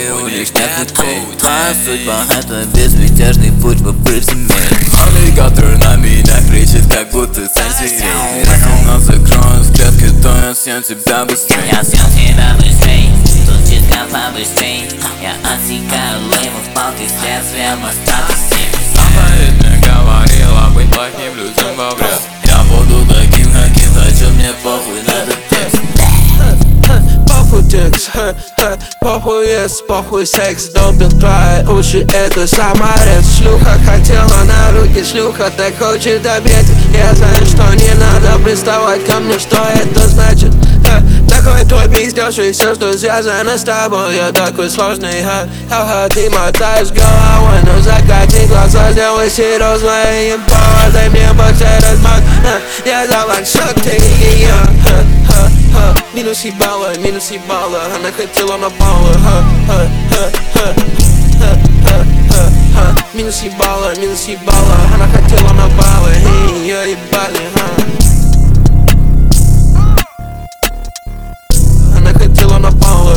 и у них нет путей. Моя судьба — это безмятежный путь вопреки земель. Аллигатор на меня кричит, как будто цензурей. Если нас закроют в клетке, то я съем тебя быстрей. Я съем тебя быстрей, тут чистка побыстрей. Я отсекаю леймов палкой следствием остаток сил. Самая мне говорила быть плохим людям во вред. Я буду таким, каким хочу, мне похуй на этот текст. Похуй текст, похуй есть, похуй секс. Долбил твои уши, это саморез. Шлюха хотела на руки, шлюха так хочет объятий. Я знаю, что не надо приставать ко мне, что это значит. Такой твой пиздеж и все, что связано с тобой. Я такой сложный, ты мотаешь головой, но закати глаза, сделай серьезно и ебало. Дай мне потерять мат, я за ваншот, ты и я. Минус ебало, она хотела на баллы. Минус ебало, она хотела на баллы. Ее ебали, она хотела на баллы.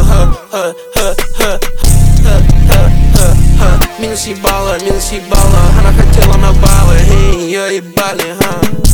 Минус ебало, она хотела на баллы. Ее ебали,